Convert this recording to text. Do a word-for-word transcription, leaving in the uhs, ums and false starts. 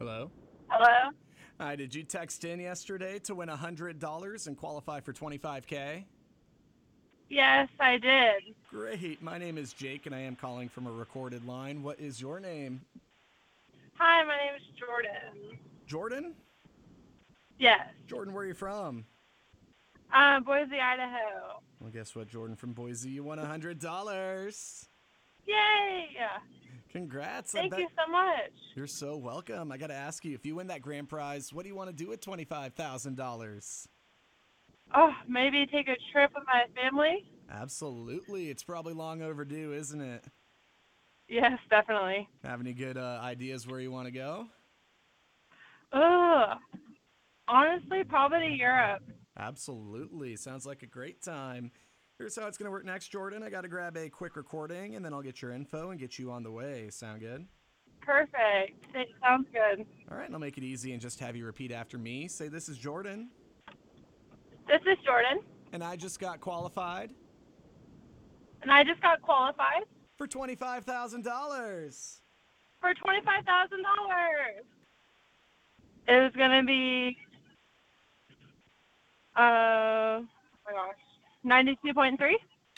Hello? Hello? Hi, did you text in yesterday to win one hundred dollars and qualify for twenty-five K? Yes, I did. Great. My name is Jake and I am calling from a recorded line. What is your name? Hi, my name is Jordan. Jordan? Yes. Jordan, where are you from? Uh, Boise, Idaho. Well, guess what, Jordan from Boise? You won one hundred dollars. Yay! Congrats. I Thank bet you so much. you're so welcome. I got to ask you, if you win that grand prize, what do you want to do with twenty-five thousand dollars? Oh, maybe take a trip with my family? Absolutely. It's probably long overdue, isn't it? Yes, definitely. Have any good uh, ideas where you want to go? Ugh. Honestly, probably to Europe. Absolutely. Sounds like a great time. Here's how it's going to work next, Jordan. I got to grab a quick recording, and then I'll get your info and get you on the way. Sound good? Perfect. It sounds good. All right, and I'll make it easy and just have you repeat after me. Say, this is Jordan, This is Jordan, and I just got qualified and I just got qualified for twenty-five thousand dollars. for twenty-five thousand dollars. It was going to be, uh, oh my gosh, ninety-two point three?